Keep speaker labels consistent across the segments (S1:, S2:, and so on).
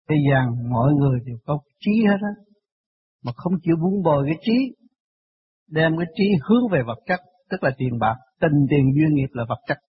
S1: Thế gian mọi người đều có trí hết á, mà không chịu buông bồi cái trí, đem cái trí hướng về vật chất, tức là tiền bạc, tình tiền duyên nghiệp là vật chất.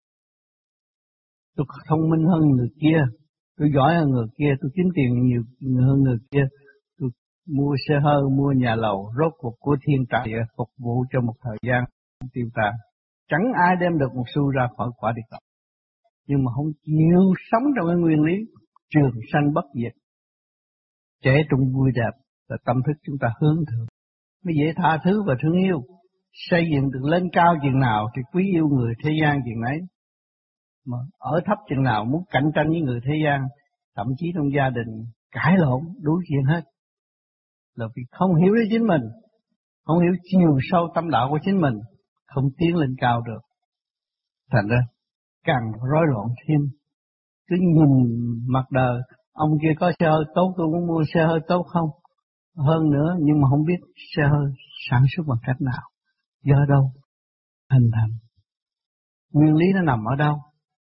S1: Tôi thông minh hơn người kia, tôi giỏi hơn người kia, tôi kiếm tiền nhiều hơn người kia, tôi mua xe hơi, mua nhà lầu, rốt cuộc của thiên tài phục vụ cho một thời gian tiêu tan. Chẳng ai đem được một xu ra khỏi quả địa cầu, nhưng mà không chịu sống trong cái nguyên lý trường sanh bất diệt, trẻ trung vui đẹp là tâm thức chúng ta hướng thượng, mới dễ tha thứ và thương yêu. Xây dựng được lên cao chừng nào thì quý yêu người thế gian chừng ấy, mà ở thấp chừng nào muốn cạnh tranh với người thế gian, thậm chí trong gia đình cãi lộn đủ chuyện hết, là vì không hiểu đến chính mình, không hiểu chiều sâu tâm đạo của chính mình, không tiến lên cao được. Thành ra càng rối loạn thêm, cứ nhìn mặt đời, ông kia có xe hơi tốt tôi cũng mua xe hơi tốt không, hơn nữa nhưng mà không biết xe hơi sản xuất bằng cách nào, do đâu hình thành, nguyên lý nó nằm ở đâu,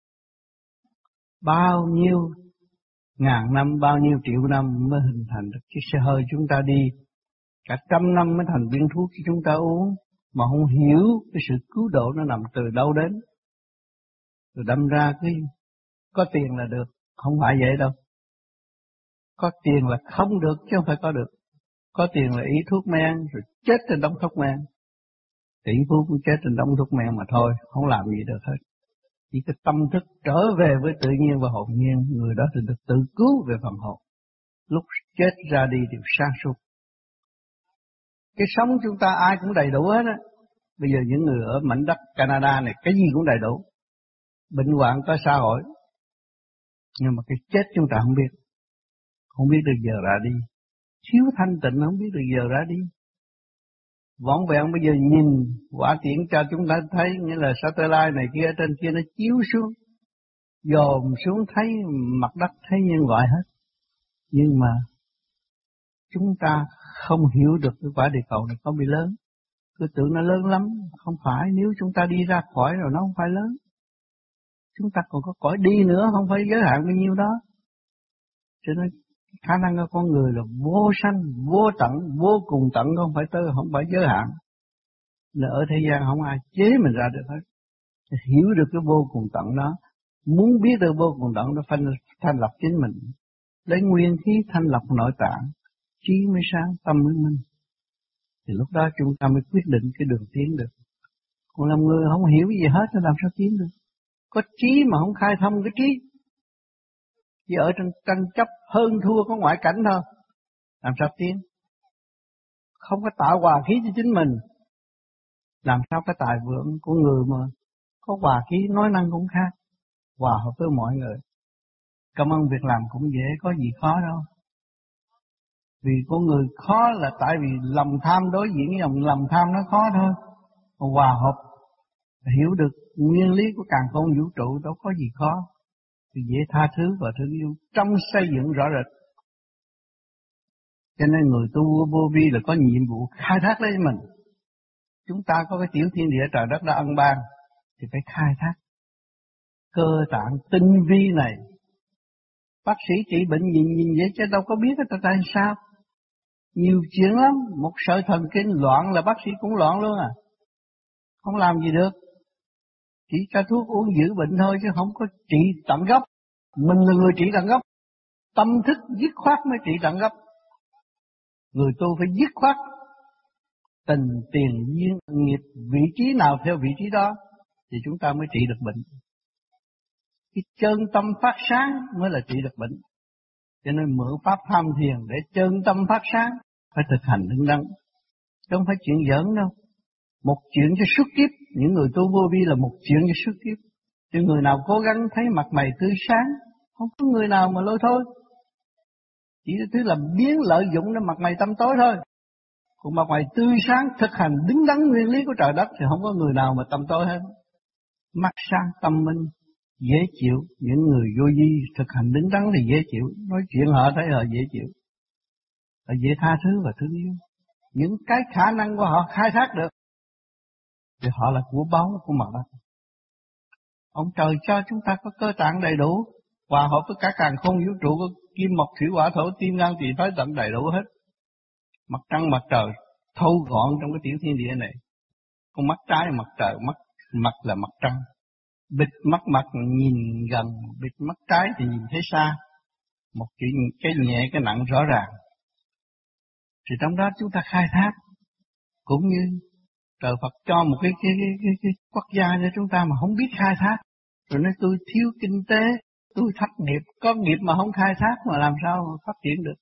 S1: bao nhiêu ngàn năm, bao nhiêu triệu năm mới hình thành được chiếc xe hơi chúng ta đi, cả trăm năm mới thành viên thuốc cho chúng ta uống, mà không hiểu cái sự cứu độ nó nằm từ đâu đến, rồi đâm ra cái có tiền là được, không phải vậy đâu. Có tiền là không được chứ không phải có được. Có tiền là ý thuốc men, rồi chết trên đống thuốc men. Tỷ phú cũng chết trên đống thuốc men mà thôi, không làm gì được hết. Chỉ cái tâm thức trở về với tự nhiên và hồn nhiên, người đó thì được tự cứu về phần hồn. Lúc chết ra đi đều sáng suốt. Cái sống chúng ta ai cũng đầy đủ hết á. Bây giờ những người ở mảnh đất Canada này cái gì cũng đầy đủ. Bệnh hoạn có xã hội. Nhưng mà cái chết chúng ta không biết. Không biết được giờ ra đi. Thiếu thanh tịnh không biết được giờ ra đi. Vỏn vẹn bây giờ nhìn quả tiễn cho chúng ta thấy, nghĩa là satellite này kia trên kia nó chiếu xuống, dòm xuống thấy mặt đất, thấy nhân loại hết. Nhưng mà chúng ta không hiểu được cái quả địa cầu này có bị lớn. Cứ tưởng nó lớn lắm, không phải, nếu chúng ta đi ra khỏi rồi nó không phải lớn. Chúng ta còn có cõi đi nữa, không phải giới hạn bao nhiêu đó. Cho nên khả năng của con người là vô sanh, vô tận, vô cùng tận, không phải giới hạn. Nên ở thế gian không ai chế mình ra được hết. Hiểu được cái vô cùng tận đó, muốn biết được vô cùng tận đó, thanh lọc chính mình, lấy nguyên khí thanh lọc nội tạng, trí mới sáng, tâm mới minh. Thì lúc đó chúng ta mới quyết định cái đường tiến được. Còn làm người không hiểu gì hết thì làm sao tiến được? Có trí mà không khai thông cái trí, chỉ ở trong tranh chấp hơn thua có ngoại cảnh thôi, làm sao tiến? Không có tạo hòa khí cho chính mình, làm sao cái tài vượng của người mà có hòa khí nói năng cũng khác, hòa hợp với mọi người. Cảm ơn việc làm cũng dễ, có gì khó đâu. Vì con người khó là tại vì lòng tham đối diện với lòng tham nó khó thôi. Còn hòa hợp, hiểu được nguyên lý của càn khôn vũ trụ đâu có gì khó. Thì dễ tha thứ và thương yêu trong xây dựng rõ rệt. Cho nên người tu vô vi là có nhiệm vụ khai thác lấy mình. Chúng ta có cái tiểu thiên địa trời đất đã ân ban thì phải khai thác cơ tạng tinh vi này. Bác sĩ trị bệnh nhìn vậy chứ đâu có biết tại sao. Nhiều chuyện lắm, một sợi thần kinh loạn là bác sĩ cũng loạn luôn à. Không làm gì được. Chỉ cho thuốc uống giữ bệnh thôi chứ không có trị tận gốc. Mình là người trị tận gốc. Tâm thức dứt khoát mới trị tận gốc. Người tu phải dứt khoát. Tình, tiền, duyên, nghiệp, vị trí nào theo vị trí đó thì chúng ta mới trị được bệnh. Cái chân tâm phát sáng mới là trị được bệnh. Cho nên mượn pháp tham thiền để chân tâm phát sáng, phải thực hành đứng đắn. Chứ không phải chuyện giỡn đâu. Một chuyện cho suốt kiếp, những người tu vô vi là một chuyện cho suốt kiếp. Chứ người nào cố gắng thấy mặt mày tươi sáng, không có người nào mà lôi thôi. Chỉ thứ là biến lợi dụng để mặt mày tâm tối thôi. Còn mặt mày tươi sáng, thực hành đứng đắn nguyên lý của trời đất thì không có người nào mà tâm tối hết. Mắt sáng tâm minh, dễ chịu. Những người vô vi thực hành đứng đắn thì dễ chịu. Nói chuyện họ thấy họ dễ chịu. Họ dễ tha thứ và thương yêu. Những cái khả năng của họ khai thác được thì họ là của báu của mặt đất. Ông trời cho chúng ta có cơ tạng đầy đủ, hòa hợp với cả càn khôn vũ trụ của kim mộc thủy hỏa thổ tim gan tỳ phế tận đầy đủ hết. Mặt trăng mặt trời thâu gọn trong cái tiểu thiên địa này. Con mắt trái là mặt trời, mắt mặt là mặt trăng. Bịt mắt mặt nhìn gần, bịt mắt trái thì nhìn thấy xa. Một chuyện cái nhẹ cái nặng rõ ràng. Thì trong đó chúng ta khai thác, cũng như trời Phật cho một cái quốc gia cho chúng ta mà không biết khai thác, rồi nói tôi thiếu kinh tế, tôi thất nghiệp, có nghiệp mà không khai thác mà làm sao phát triển được.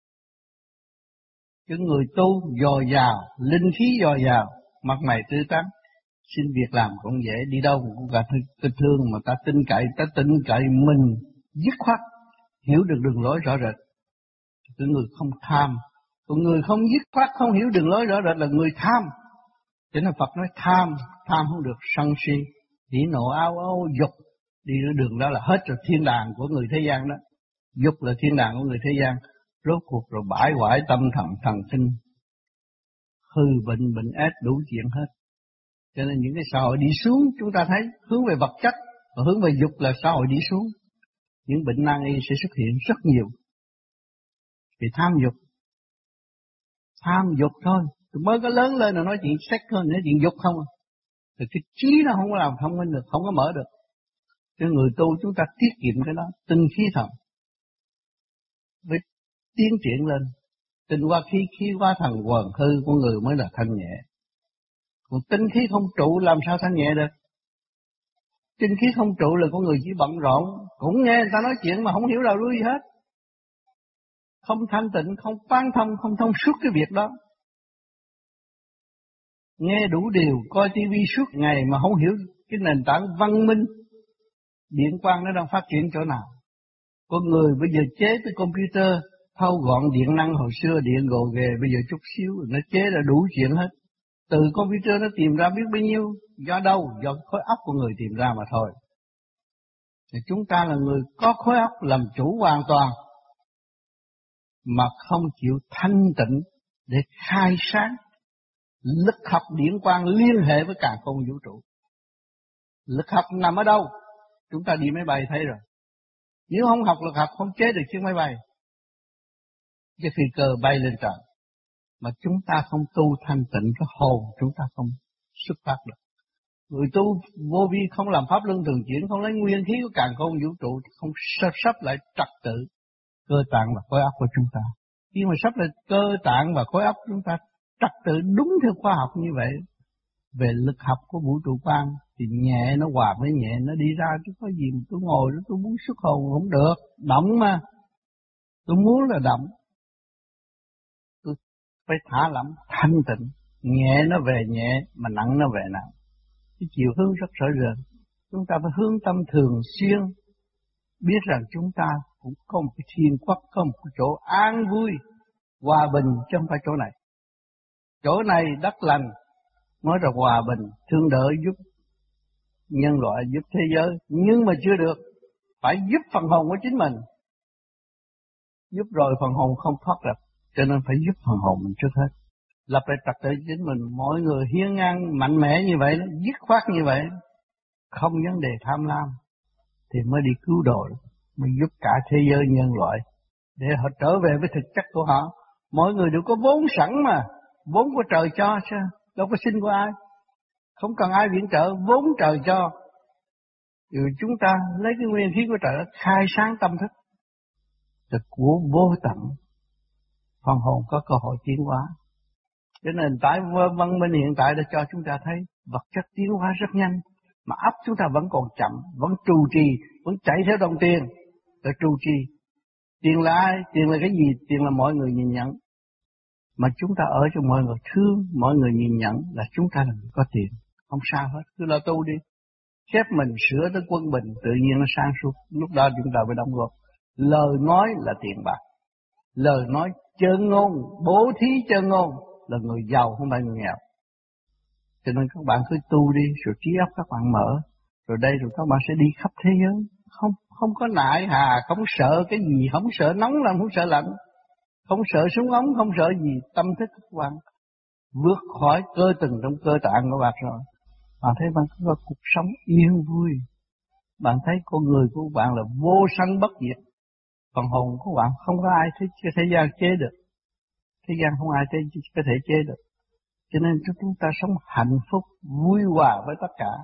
S1: Cái người tu dồi dào, linh khí dồi dào, mặt mày tươi tắn, xin việc làm cũng dễ, đi đâu cũng gặp tình thương mà ta tin cậy mình dứt khoát, hiểu được đường lối rõ rệt. Cái người không tham, còn người không dứt khoát không hiểu đường lối rõ rệt là người tham. Cho nên Phật nói tham không được sân si, hỉ nộ áo dục, đi ở đường đó là hết rồi thiên đàng của người thế gian đó. Dục là thiên đàng của người thế gian, rốt cuộc rồi bãi hoại tâm thần sinh, hư bệnh ác đủ chuyện hết. Cho nên những cái xã hội đi xuống chúng ta thấy hướng về vật chất và hướng về dục là xã hội đi xuống. Những bệnh nan y sẽ xuất hiện rất nhiều. Vì tham dục thôi. Mới có lớn lên là nói chuyện sex thôi, nói chuyện dục không à. Thì cái trí nó không có làm thông minh được, không có mở được. Cho người tu chúng ta tiết kiệm cái đó, tinh khí thần. Với tiến triển lên, tinh qua khí qua thần quần hư của người mới là thanh nhẹ. Còn tinh khí không trụ làm sao thanh nhẹ được? Tinh khí không trụ là con người chỉ bận rộn, cũng nghe người ta nói chuyện mà không hiểu đầu đuôi gì hết. Không thanh tịnh, không quán thông, không thông suốt cái việc đó. Nghe đủ điều, coi tivi suốt ngày mà không hiểu cái nền tảng văn minh. Điện quang nó đang phát triển chỗ nào? Con người bây giờ chế cái computer, thâu gọn điện năng hồi xưa điện gồ ghề, bây giờ chút xíu nó chế ra đủ chuyện hết. Từ computer nó tìm ra biết bao nhiêu, do đâu? Do khối óc của người tìm ra mà thôi. Thì chúng ta là người có khối óc làm chủ hoàn toàn, mà không chịu thanh tịnh để khai sáng. Lực học điện quang liên hệ với càn khôn vũ trụ. Lực học nằm ở đâu? Chúng ta đi máy bay thấy rồi. Nếu không học lực học không chế được chiếc máy bay. Cái phi cơ bay lên trời. Mà chúng ta không tu thanh tịnh cái hồn chúng ta không xuất phát được. Người tu vô vi không làm pháp luân thường chuyển, không lấy nguyên khí của càn khôn vũ trụ, không sắp lại trật tự cơ tạng và khối óc của chúng ta. Khi mà sắp lại cơ tạng và khối óc chúng ta trật tự đúng theo khoa học như vậy, về lực học của vũ trụ quan thì nhẹ nó hòa với nhẹ, nó đi ra chứ có gì mà tôi ngồi đó tôi muốn xuất hồn không được, động mà. Tôi muốn là động. Tôi phải thả lỏng, thanh tịnh, nhẹ nó về nhẹ mà nặng nó về nặng. Cái chiều hướng rất rõ ràng. Chúng ta phải hướng tâm thường xuyên, biết rằng chúng ta cũng có một cái thiên quốc, có một cái chỗ an vui, hòa bình chứ không phải chỗ này. Chỗ này đất lành, nói là hòa bình, thương đỡ giúp nhân loại, giúp thế giới, nhưng mà chưa được, phải giúp phần hồn của chính mình. Giúp rồi phần hồn không thoát được, cho nên phải giúp phần hồn mình trước hết. Lập lại trật tự chính mình, mọi người hiên ngang mạnh mẽ như vậy, dứt khoát như vậy, không vấn đề tham lam, thì mới đi cứu độ, mới giúp cả thế giới nhân loại, để họ trở về với thực chất của họ. Mỗi người đều có vốn sẵn mà, vốn của trời cho sao, đâu có xin của ai, không cần ai viện trợ, vốn trời cho. Rồi chúng ta lấy cái nguyên khí của trời đó khai sáng tâm thức, từ của vô tận, phần hồn có cơ hội tiến hóa. Cho nên tại văn minh hiện tại đã cho chúng ta thấy vật chất tiến hóa rất nhanh, mà óc chúng ta vẫn còn chậm, vẫn trù trì, vẫn chạy theo đồng tiền để trù trì. Tiền là ai? Tiền là cái gì? Tiền là mọi người nhìn nhận. Mà chúng ta ở cho mọi người thương, mọi người nhìn nhận là chúng ta là người có tiền. Không sao hết, cứ lo tu đi. Xếp mình sửa tới quân bình, tự nhiên nó sang suốt. Lúc đó chúng ta phải đóng góp. Lời nói là tiền bạc. Lời nói chân ngôn, bố thí chân ngôn là người giàu không phải người nghèo. Cho nên các bạn cứ tu đi, rồi trí óc các bạn mở. Rồi đây rồi các bạn sẽ đi khắp thế giới. Không có nại hà, không sợ cái gì, không sợ nóng lắm, không sợ lạnh. Không sợ súng ống, không sợ gì, tâm thức các bạn vượt khỏi cơ từng trong cơ tạng của bạn rồi. Bạn thấy bạn có cuộc sống yên vui, Bạn thấy con người của bạn là vô sanh bất diệt. Phần hồn của bạn không có ai thế gian chế được. Thế gian không ai có thể chế được. Cho nên chúng ta sống hạnh phúc, vui hòa với tất cả.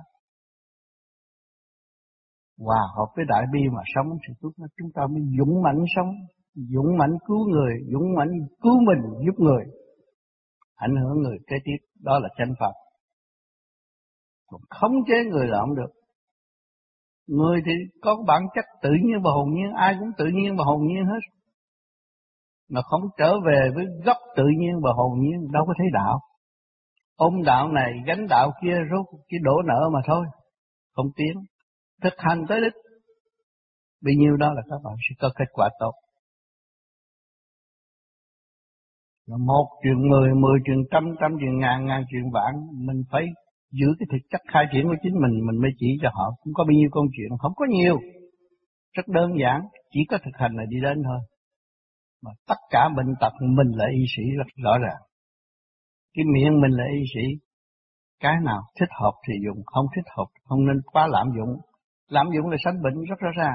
S1: Hòa hợp với đại bi mà sống thì chúng ta mới dũng mãnh sống, dũng mãnh cứu người, dũng mãnh cứu mình, giúp người, ảnh hưởng người kế tiếp. Đó là chánh pháp. Còn khống chế người là không được. Người thì có bản chất tự nhiên và hồn nhiên, ai cũng tự nhiên và hồn nhiên hết. Mà không trở về với gốc tự nhiên và hồn nhiên đâu có thấy đạo. Ôm đạo này, gánh đạo kia, rốt chỉ đổ nợ mà thôi. Không tiến. Thực hành tới đích. Bấy nhiêu đó là các bạn sẽ có kết quả tốt. Một chuyện 10, 10 chuyện trăm, trăm chuyện ngàn, ngàn chuyện vạn. Mình phải giữ cái thực chất khai triển của chính mình mới chỉ cho họ. Không có bao nhiêu công chuyện, không có nhiều. Rất đơn giản, chỉ có thực hành là đi đến thôi. Mà tất cả bệnh tật mình là y sĩ rất rõ ràng. Cái miệng mình là y sĩ. Cái nào thích hợp thì dùng, không thích hợp không nên quá lạm dụng. Lạm dụng là sanh bệnh rất rõ ràng.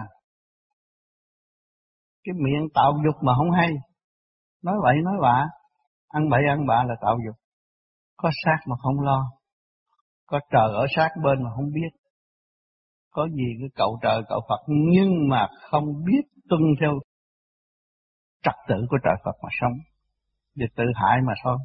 S1: Cái miệng tạo dục mà không hay, nói vậy nói bạ, ăn bậy ăn bạ là tạo dục. Có sát mà không lo, có trời ở sát bên mà không biết. Có gì cái cậu trời cậu Phật nhưng mà không biết tuân theo trật tự của trời Phật mà sống, để tự hại mà thôi.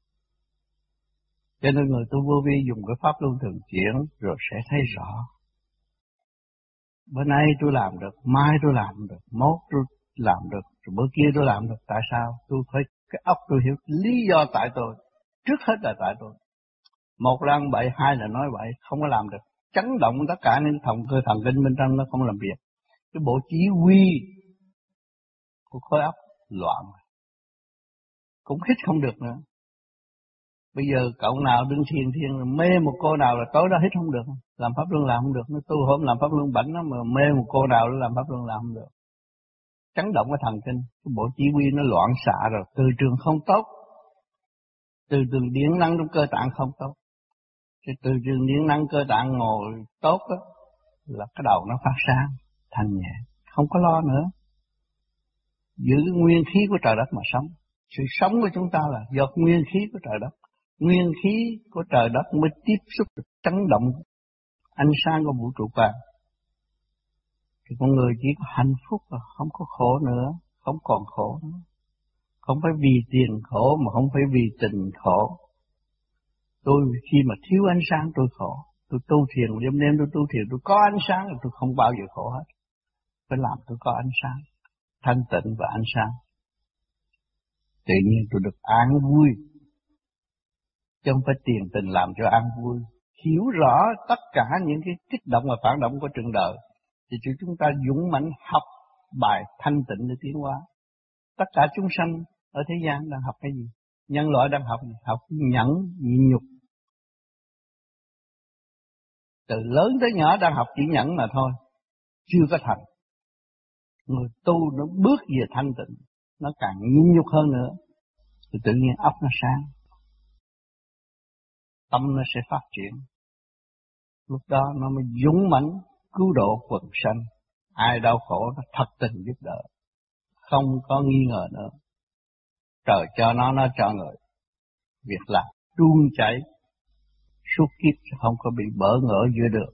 S1: Cho nên người tu vô vi dùng cái pháp luân thường chuyển rồi sẽ thấy rõ. Bữa nay tôi làm được, mai tôi làm được, mốt tôi làm được, rồi bữa kia tôi làm được. Tại sao? Tôi phải cái óc tôi hiểu lý do tại tôi. Trước hết là tại tôi. Một là ăn bậy, hai là nói bậy, không có làm được. Chấn động tất cả những cơ thần kinh bên trong nó không làm việc. Cái bộ chỉ huy của khối óc loạn, cũng hít không được nữa. Bây giờ cậu nào đứng thiền mê một cô nào là tối đó hít không được, làm pháp luân làm không được. Nó tu hôm làm pháp luân bảnh nó mà mê một cô nào nó làm pháp luân làm không được. Chấn động cái thần kinh, cái bộ chỉ huy nó loạn xạ rồi, từ trường không tốt, từ trường điện năng trong cơ tạng không tốt. Cái từ trường điện năng cơ tạng ngồi tốt đó, là cái đầu nó phát sáng, thanh nhẹ, không có lo nữa. Giữ cái nguyên khí của trời đất mà sống. Sự sống của chúng ta là do nguyên khí của trời đất. Nguyên khí của trời đất mới tiếp xúc được chấn động ánh sáng của vũ trụ vàng. Thì con người chỉ có hạnh phúc và không có khổ nữa, không còn khổ nữa. Không phải vì tiền khổ mà không phải vì tình khổ. Tôi khi mà thiếu ánh sáng tôi khổ. Tôi tu thiền, đêm tôi tu thiền, tôi có ánh sáng là tôi không bao giờ khổ hết. Phải làm tôi có ánh sáng, thanh tịnh và ánh sáng. Tự nhiên tôi được an vui. Chứ không phải tiền tình làm cho an vui. Hiểu rõ tất cả những cái kích động và phản động của trường đời, thì chúng ta dũng mãnh học bài thanh tịnh để tiến hóa. Tất cả chúng sanh ở thế gian đang học cái gì? Nhân loại đang học gì? Học nhẫn, nhịn nhục. Từ lớn tới nhỏ đang học chỉ nhẫn mà thôi, chưa có thành. Người tu nó bước về thanh tịnh, nó càng nhịn nhục hơn nữa, thì tự nhiên óc nó sáng, tâm nó sẽ phát triển. Lúc đó nó mới dũng mãnh cứu độ quần sanh. Ai đau khổ nó thật tình giúp đỡ, không có nghi ngờ nữa. Trời cho nó cho người. Việc làm tuôn chảy suốt kiếp, không có bị bỡ ngỡ giữa đường.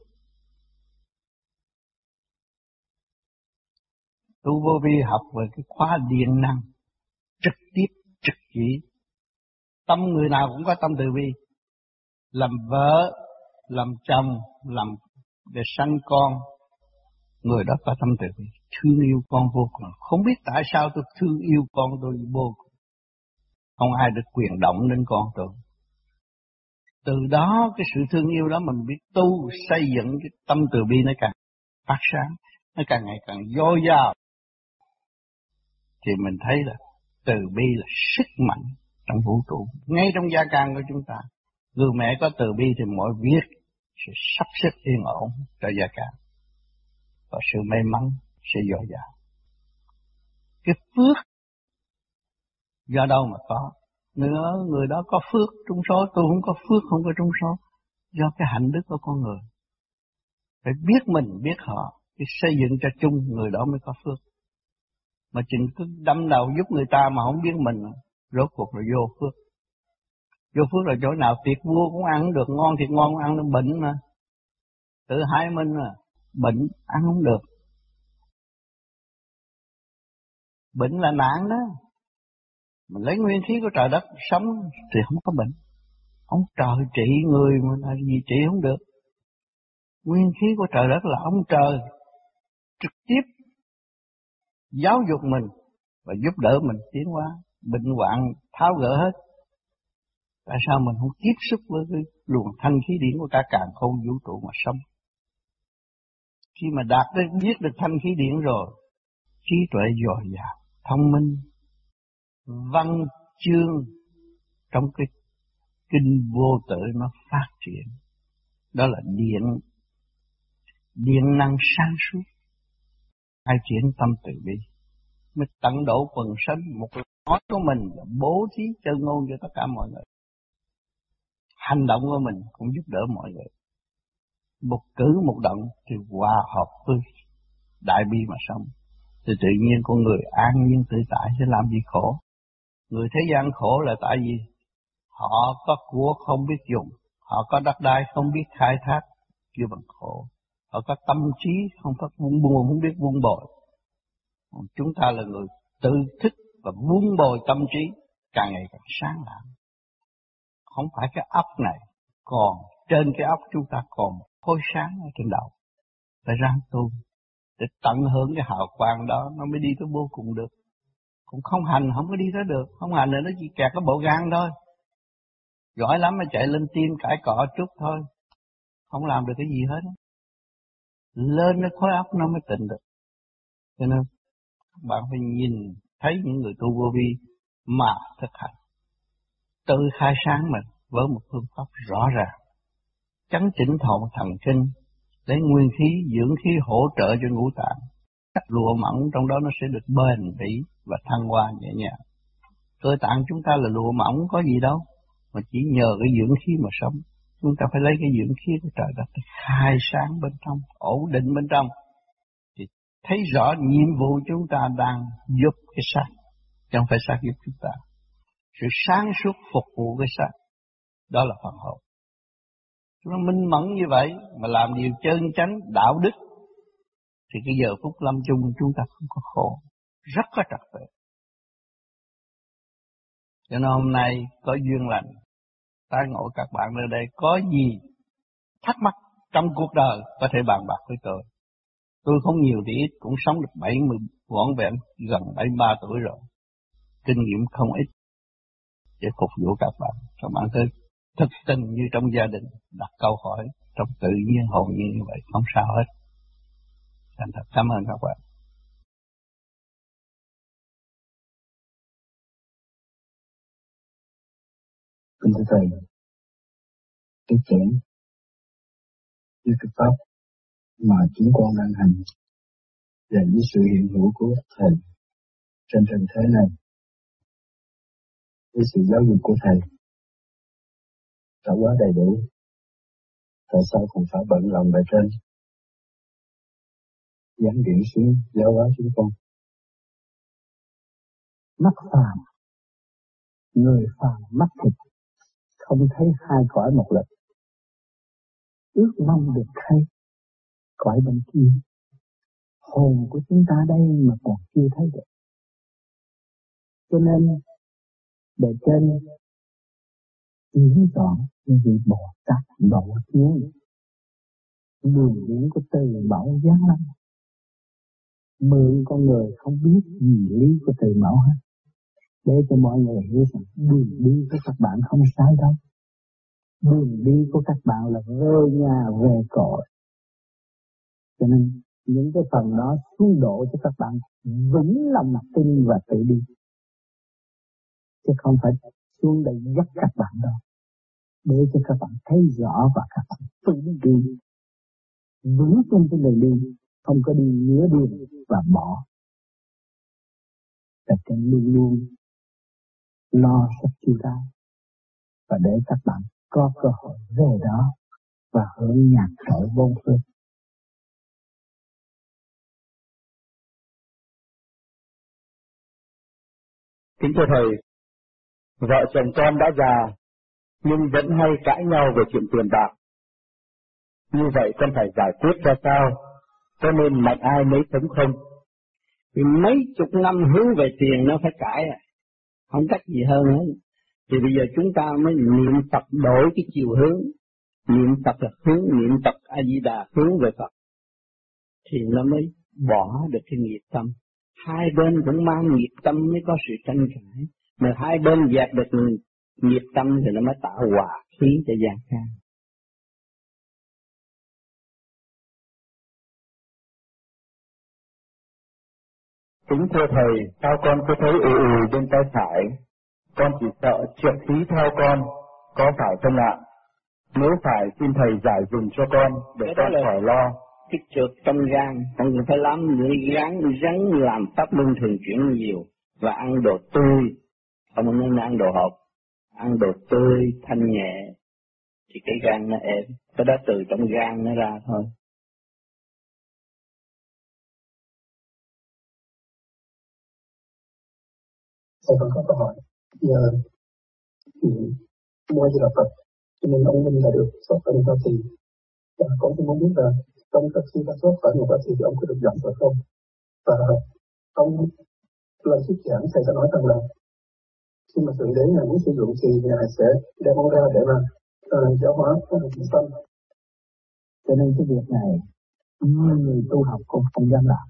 S1: Tu vô vi học về cái khóa điện năng, trực tiếp, trực chỉ. Tâm người nào cũng có tâm từ bi. Làm vợ, làm chồng, làm để sanh con, người đó có tâm từ bi, thương yêu con vô cùng. Không biết tại sao tôi thương yêu con tôi vô cùng. Không ai được quyền động đến con tôi. Từ đó cái sự thương yêu đó mình biết tu, xây dựng cái tâm từ bi nó càng phát sáng, nó càng ngày càng dồi dào. Thì mình thấy là từ bi là sức mạnh trong vũ trụ, ngay trong gia can của chúng ta. Người mẹ có từ bi thì mọi việc sẽ sắp xếp yên ổn cho gia can, và sự may mắn sẽ dồi dào. Cái phước do đâu mà có? Nữa người đó có phước trúng số, tôi không có phước không có trúng số, do cái hạnh đức của con người. Phải biết mình, biết họ, để xây dựng cho chung, người đó mới có phước. Mà chừng cứ đâm đầu giúp người ta mà không biết mình, rốt cuộc là vô phước. Vô phước là chỗ nào tiệc vua cũng ăn được, ngon thiệt ngon cũng ăn được, bệnh mà. Tự hai mình mà, bệnh ăn không được. Bệnh là nạn đó. Mình lấy nguyên khí của trời đất sống thì không có bệnh. Ông trời trị người mà là gì trị không được. Nguyên khí của trời đất là ông trời trực tiếp giáo dục mình và giúp đỡ mình tiến hóa, bệnh hoạn tháo gỡ hết. Tại sao mình không tiếp xúc với cái luồng thanh khí điển của cả càn khôn vũ trụ mà sống? Khi mà đạt tới biết được thanh khí điển rồi, trí tuệ dồi dào, thông minh, văn chương trong cái kinh vô tự nó phát triển. Đó là điện năng sáng suốt, khai triển tâm từ bi, mới tận độ quần sanh. Một lời nói của mình là bố thí chân ngôn cho tất cả mọi người. Hành động của mình cũng giúp đỡ mọi người. Một cử một động thì hòa hợp với đại bi mà sống. Thì tự nhiên con người an nhiên tự tại sẽ làm gì khổ. Người thế gian khổ là tại vì họ có của không biết dùng, họ có đất đai không biết khai thác, kêu bằng khổ. Họ có tâm trí không có buông, không biết buông bồi. Chúng ta là người tự thức và buông bồi tâm trí, càng ngày càng sáng lạng. Không phải cái óc này, còn trên cái óc chúng ta còn khối sáng ở trên đầu. Phải ráng tu để tận hưởng cái hào quang đó, nó mới đi tới vô cùng được. Cũng không hành không có đi tới được, không hành là nó chỉ kẹt cái bộ gan thôi. Giỏi lắm mà chạy lên tiên cãi cọ chút thôi, không làm được cái gì hết. Lên cái khối óc nó mới tịnh được. Cho nên bạn phải nhìn thấy những người tu vô vi mà thực hành, tự khai sáng mình với một phương pháp rõ ràng, chấn chỉnh thọ thần kinh, lấy nguyên khí, dưỡng khí hỗ trợ cho ngũ tạng. Các lụa mỏng trong đó nó sẽ được bền bỉ và thăng hoa nhẹ nhàng. Cơ tạng chúng ta là lụa mỏng có gì đâu, mà chỉ nhờ cái dưỡng khí mà sống. Chúng ta phải lấy cái dưỡng khí của trời đất để khai sáng bên trong, ổn định bên trong, thì thấy rõ nhiệm vụ chúng ta đang giúp cái xác, chứ không phải xác giúp chúng ta. Sự sáng suốt phục vụ cái xác, đó là phần hồn. Chúng nó minh mẫn như vậy mà làm điều chân chánh đạo đức, thì cái giờ phút lâm chung chúng ta không có khổ, rất có trật tự. Cho nên hôm nay có duyên lành tái ngộ các bạn nơi đây, có gì thắc mắc trong cuộc đời có thể bàn bạc với tôi. Tôi không nhiều thì ít, cũng sống được 70 vỏn vẹn gần 73 tuổi rồi, kinh nghiệm không ít để phục vụ các bạn. Các bạn cứ thực tình như trong gia đình, đặt câu hỏi trong tự nhiên hồn nhiên như vậy, không sao hết. Thành thật cảm ơn các bạn.
S2: Kính thưa Thầy, cái chén như cái pháp mà chúng con đang hành và với sự hiện hữu của Thầy trên trần thế này, với sự giáo dục của Thầy đã quá đầy đủ, tại sao còn phải bận lòng bề trên giáng điển xuống giáo hóa chúng con?
S3: Mắt phàm, người phàm mắt thịt, không thấy hai cõi một lần, ước mong được thấy cõi bên kia. Hồn của chúng ta đây mà còn chưa thấy được, cho nên bề trên chuyển chọn những vị Bồ Tát độ thiên, đường điển của Từ Mẫu giáng lâm, mượn con người không biết gì lý của Từ Mẫu hết, để cho mọi người hiểu rằng đường đi của các bạn không sai đâu. Đường đi của các bạn là về nhà về cõi. Cho nên những cái phần đó xuống độ cho các bạn vững lòng tin và tự đi, chứ không phải xuống đây dắt các bạn đâu, để cho các bạn thấy rõ và các bạn tự đi vững tin trên đường đi, không có đi nửa đường và bỏ. Tại cần luôn luôn lo sắp chu đáo và để các bạn có cơ hội về đó và hưởng nhạc trội vô phương.
S4: Kính thưa Thầy, vợ chồng con đã già, nhưng vẫn hay cãi nhau về chuyện tiền bạc. Như vậy con phải giải quyết ra sao? Có nên mạnh ai nấy sống không?
S1: Vì mấy chục năm hướng về tiền nó phải cãi à. Không cách gì hơn hết. Thì bây giờ chúng ta mới niệm Phật đổi cái chiều hướng. Niệm Phật là niệm Phật A-di-đà hướng về Phật. Thì nó mới bỏ được cái nghiệp tâm. Hai bên cũng mang nghiệp tâm mới có sự tranh cãi. Mà hai bên dẹp được nghiệp tâm thì nó mới tạo hòa khí cho gian can.
S4: Kính thưa Thầy, sao con cứ thấy ù bên tay phải? Con chỉ sợ trượt khí theo con, có phải không ạ? Nếu phải xin Thầy giải dùm cho con để con khỏi lo.
S1: Cái trượt trong gan, con phải làm rắn làm pháp luân thường chuyển nhiều và ăn đồ tươi, không nên ăn đồ hộp, ăn đồ tươi thanh nhẹ thì cái gan nó êm, cái đó từ trong gan nó ra thôi.
S2: Thầy còn có câu hỏi, giờ mua gì là Phật, cho nên ông Minh là được xuất khỏi Phật thì con cũng muốn biết là trong khi ta xuất khỏi một thì ông có được dọn Phật không? Và ông lần thuyết giảng thầy đã nói rằng là khi mà Thượng Đế Ngài muốn sử dụng thì Ngài sẽ đem ông ra để mà giáo hóa tâm.
S3: Cho nên cái việc này nhiều người tu học cũng không dám làm.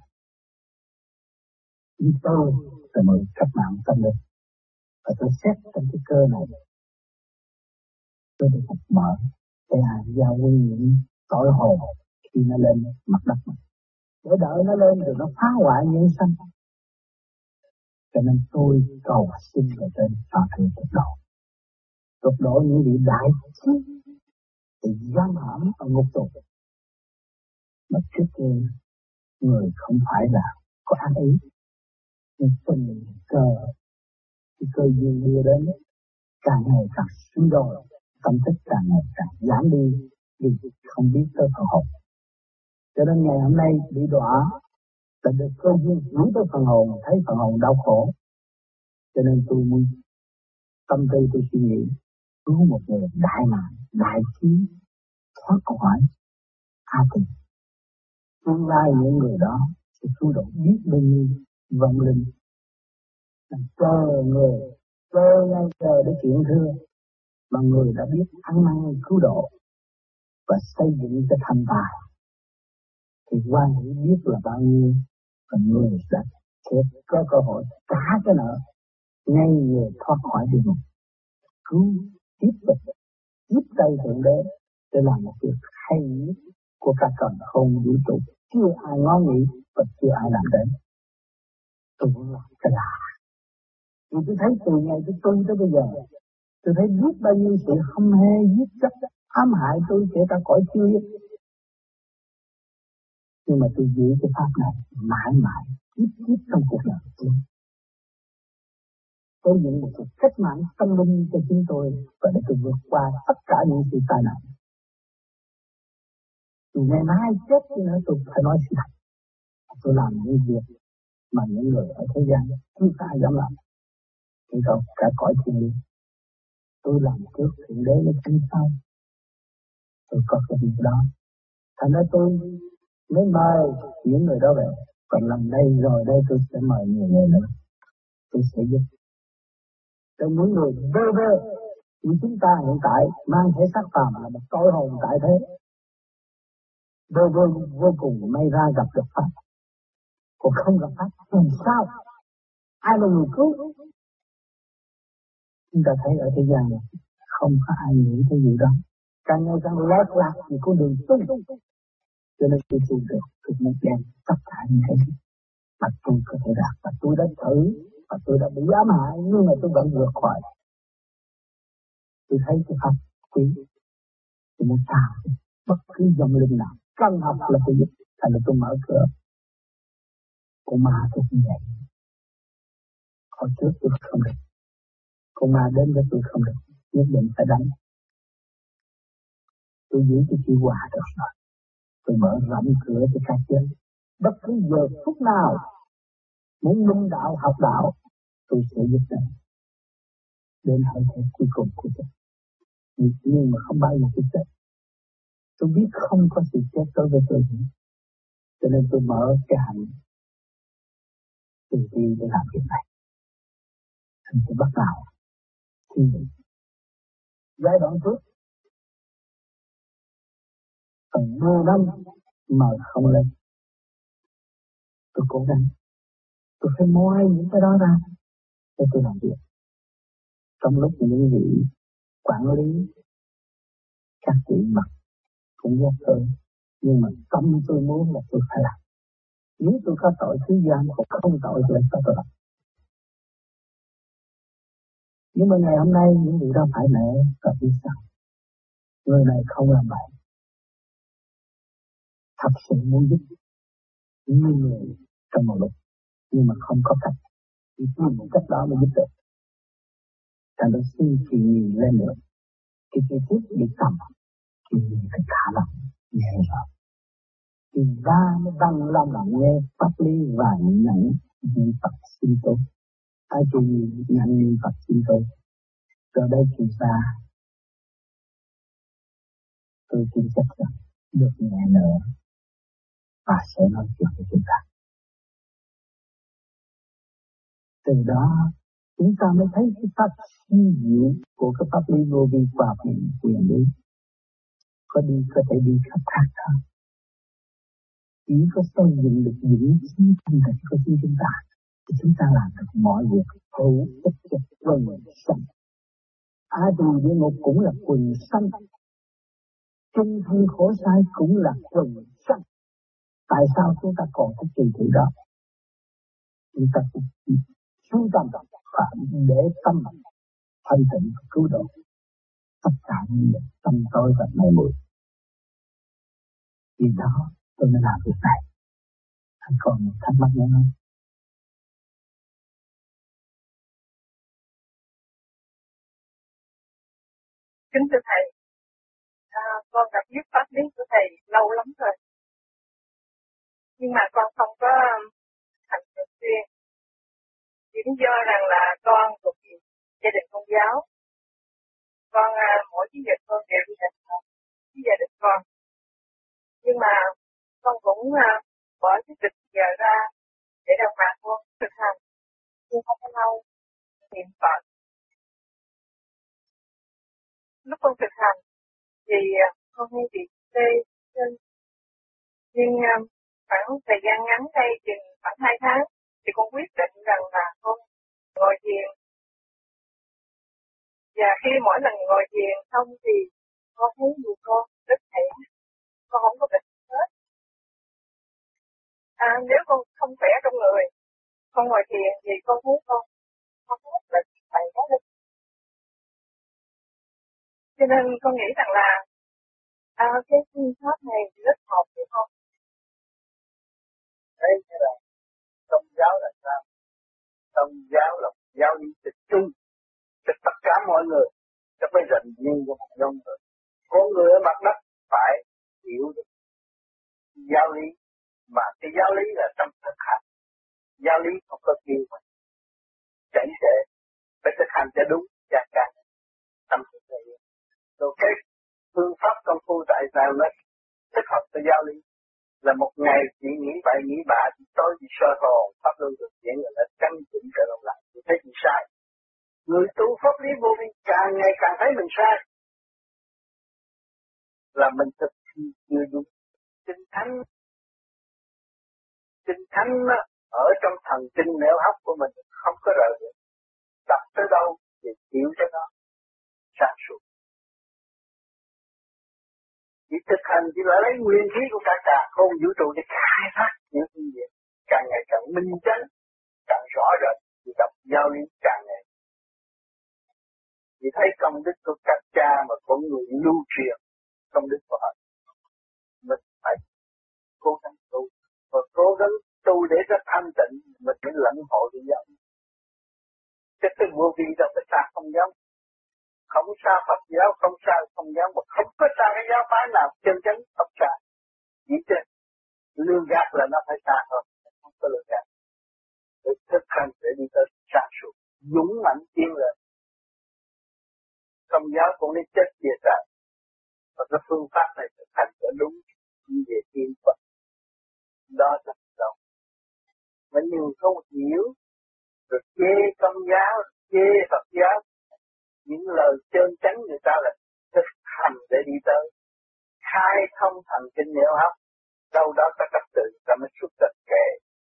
S3: Nhưng tôi là một cách mạng tâm linh và tôi xét trong cái cơ này tôi được học mở để giao quy những tội hồn khi nó lên mặt đất này. Để đợi nó lên rồi nó phá hoại nhân sanh. Cho nên tôi cầu xin về trên Hòa Thượng Tột Độ. Tột Độ những vị đại trí thì giam hãm ở ngục tù. Mà trước kia người không phải là có ác ý, nhưng tình cái cơ duyên đưa đến càng ngày càng suy đồi, tâm thức càng ngày càng giảm đi vì không biết tới phần hồn. Cho nên ngày hôm nay bị đọa là được cơ duyên hiểu tới phần hồn, thấy phần hồn đau khổ. Cho nên tôi muốn tâm tư tôi suy nghĩ cứu một người đại nạn, đại trí thoát khỏi tha tình. Tương lai những người đó sẽ cứu độ biết bao nhiêu vong linh. Chờ ngay chờ để chuyện thưa mà người đã biết ăn năn cứu độ và xây dựng cho thành tài thì quan hệ biết là bao nhiêu và người sẽ có cơ hội trả cái nợ ngay người thoát khỏi địa ngục, cứu tiếp tục tiếp tay Thượng Đế để làm một việc hay nhất của cả càn khôn vũ trụ chưa ai ngó nghĩ và chưa ai làm đến. Tôi muốn làm cái là vì tôi thấy từ ngày tôi tu tới bây giờ tôi thấy biết bao nhiêu sự hâm hê giết chóc ám hại tôi kể cả cõi chưa. Nhưng mà tôi giữ cái pháp này mãi mãi tiếp trong cuộc đời tôi. Tôi nhận một cuộc cách mạng tâm linh cho chúng tôi và để tôi vượt qua tất cả những sự tai nạn. Dù ngày mai chết đi nữa tôi phải nói sự thật. Tôi làm những việc mà những người ở thế gian chưa ai dám làm. Chỉ có cả cõi thiên liêng. Tôi làm trước Thượng Đế mới tin sau. Tôi có cái việc đó. Thành ra tôi mới mời những người đó về. Còn lần đây rồi đây tôi sẽ mời nhiều người nữa. Tôi sẽ giúp. Cho những người bơ vơ như chúng ta hiện tại mang thể xác phàm là một tội hồn tại thế. Bơ vơ vô cùng may ra gặp được Pháp. Còn không gặp Pháp làm sao? Ai là người cứu? Chúng ta thấy ở thế gian này không có ai nghĩ cái gì đó. Càng ngày càng lót lạc vì con đường tu. Cho nên tôi tu được, tôi muốn đem tất cả những cái mà tôi có thể đạt. Và tôi đã thử, và tôi đã bị ám hại, nhưng mà tôi vẫn vượt khỏi. Tôi thấy cái pháp quý, tôi muốn tạo bất cứ dòng linh nào cần học là tôi giúp. Thành là tôi mở cửa. Con ma tôi cũng vậy. Hồi trước tôi không được. Con ma đến với tôi không được. Nhất định phải đánh. Tôi giữ cái chữ hòa được rồi. Tôi mở rộng cửa cho các giới. Bất cứ giờ phút nào muốn minh đạo học đạo tôi sẽ giúp đỡ đến hơi thở cuối cùng của tôi. Nhưng mà không bao giờ tôi chết. Tôi biết không có sự chết đối với tôi nữa. Cho nên tôi mở cái hạnh từ bi để làm việc này. Thành tôi bắt đầu thi định. Giai đoạn trước còn 10 năm mà không lên. Tôi cố gắng. Tôi phải moi những cái đó ra để tôi làm việc. Trong lúc những vị quản lý các vị mặt cũng ghét tôi, nhưng mà tâm tôi muốn là tôi phải làm. Nếu tôi có tội thứ gian, còn không tội thì sao tôi làm? Nhưng mà ngày hôm nay những vị đó phải nể và biết sao người này không làm vậy, thật sự muốn giúp nhiều người trong một lúc, nhưng mà không có cách, chỉ tìm một cách đó mới giúp được. Thành ra xin kỳ nhìn lên nữa, cái chi tiết bị cầm, kỳ nhìn phải thả lỏng nhẹ rồi. Thì ra mới bằng lòng nghe pháp lý và nhận niệm Phật xin tôi. Ai kỳ nhìn nhận niệm Phật xin tôi. Rồi đây thì ra tôi tin chắc rằng được nhẹ nữa và sẽ nói chuyện với chúng ta. Từ đó chúng ta mới thấy cái pháp siêu diệu của cái pháp lý vô vi và quyền lý. Có thể đi khắp khác thôi. Chỉ có xây dựng được những trí thanh tịnh của chính chúng ta thì chúng ta làm được mọi việc hữu ích cho quần sanh. Ai tù địa ngục cũng là quần sanh. Chân thân khổ sai cũng là quần sanh. Tại sao chúng ta còn cái kỳ thị đó? Chúng ta cũng chú tâm và để tâm thanh tịnh cứu độ tất cả những tâm tối và mê muội. Vì đó tôi mới làm việc này. Anh còn một thắc mắc nữa không?
S5: Kính thưa thầy, con đã biết pháp lý của thầy lâu lắm rồi, nhưng mà con không có thành thường xuyên. Chỉ do rằng là con thuộc gia đình Công giáo, con mỗi cái giờ con đều đi hành hồng với gia đình con, nhưng mà con cũng bỏ cái lịch giờ ra để đồng hành con thực hành, nhưng không có lâu niệm Phật. Lúc con thực hành thì con hay bị tê chân, nhưng khoảng thời gian ngắn đây chừng khoảng 2 tháng thì con quyết định rằng là con ngồi thiền. Và khi mỗi lần ngồi thiền xong thì con thấy người con rất khỏe, con không có bệnh hết. Nếu con không khỏe trong người, con ngồi thiền thì con thấy con không có bệnh phải đó lên. Cho nên con nghĩ rằng là cái phương pháp này rất hợp với con.
S2: Đây là Công giáo là sao? Công giáo là giáo lý trực chung cho tất cả mọi người, cho phải dành riêng cho một nhóm người. Có người ở mặt đất phải hiểu được giáo lý, mà cái giáo lý là trong thực hành. Giáo lý không có kêu mà chảy trệ, phải thực hành cho đúng chắc chắn tâm thực này. Rồi cái phương pháp công phu tại sao nó thích hợp với giáo lý là một ngày chỉ nghĩ bậy nghĩ bạ, tối chỉ soi hồn pháp luân được diễn là căn chỉnh trở lại, thì thấy gì sai. Người tu pháp lý vô vi càng ngày càng thấy mình sai, là mình thực thi chưa đúng. Kinh thánh ở trong thần kinh nẻo hấp của mình không có rời được, đập tới đâu thì chịu cho nó sáng suốt. Chỉ thực hành chỉ là lấy nguyên khí của cả không vũ trụ để khai thác những gì càng ngày càng minh chánh, càng rõ rệt, thì đọc giáo lý càng ngày. Chỉ thấy công đức của các cha mà có người lưu truyền công đức của họ, mình phải cố gắng tu và cố gắng tu để rất thanh tịnh, mình mới lãnh hội được giáo lý. Cái từ vô vi đâu phải xa không giáo, không xa Phật giáo, không xa không giáo, mà không có xa cái giáo phái nào chân chánh không xa. Chỉ trên lương gạt là nó phải xa hơn, không có lương gạt. Để thực hành để đi tới sáng suốt.
S3: dũng mạnh tiến lên. Công giáo cũng đi chết chia ra. Và cái phương pháp này thực hành cho đúng như về tiên Phật. Đó là đâu. Mà nhiều không hiểu, rồi chê công giáo, chê Phật giáo. Những lời trơn tránh người ta là thực hành để đi tới. Khai thông thần kinh nẻo hấp. Đâu đó có trật tự, ta mới xuất trật kệ.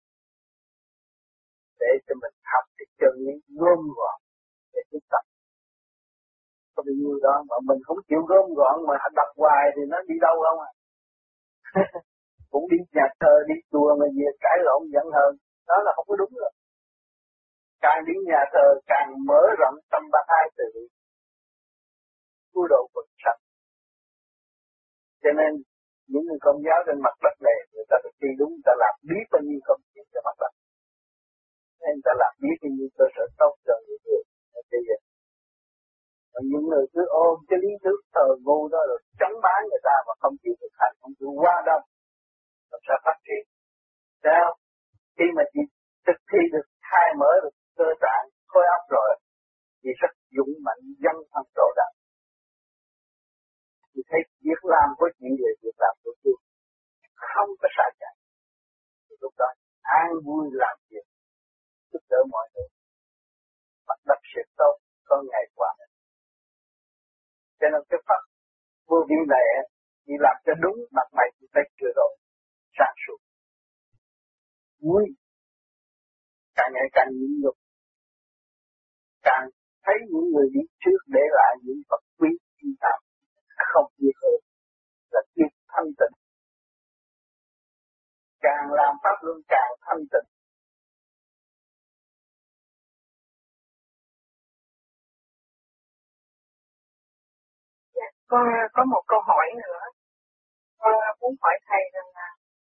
S3: Để cho mình học cái chân lý gom gọn để chúng ta. Có bao nhiêu đó mà mình không chịu gom gọn mà đọc hoài thì nó đi đâu không à. Cũng đi nhà thờ, đi chùa mà về cãi lộn giận hờn. Đó là không có đúng rồi. Càng đi nhà thờ càng mở rộng tâm bát hai từ bi. Cứu độ quần sanh. Cho nên những người công giáo trên mặt đất này người ta thực thi đúng, người ta làm biết bao nhiêu công chuyện cho mặt đất. Nên người ta làm biết bao nhiêu cơ sở tốt cho người thường. Bây giờ còn những người cứ ôm cái lý thuyết thờ ngu đó rồi chống bán người ta mà không chịu thực hành, không chịu qua đâu, làm sao phát triển? Sao? Khi mà chị thực thi được khai mở được cơ tạng, khối óc rồi, chị rất dũng mạnh dân thân trổ đạo. Chị thấy việc làm của chị là việc làm của tôi, không có sai chạy. Lúc đó an vui làm việc, giúp đỡ mọi người, mặt đất sẽ tốt, có ngày qua. Cho nên cái Phật vô vi này chỉ làm cho đúng mặt mày chỉ thấy chưa rồi, sáng suốt. Vui, càng ngày càng nhịn nhục, càng thấy những người đi trước để lại những vật quý chúng ta không biết hơn là biết thanh tịnh. Càng làm pháp luân càng thanh tịnh.
S5: Con có một câu hỏi nữa. Con muốn hỏi thầy rằng là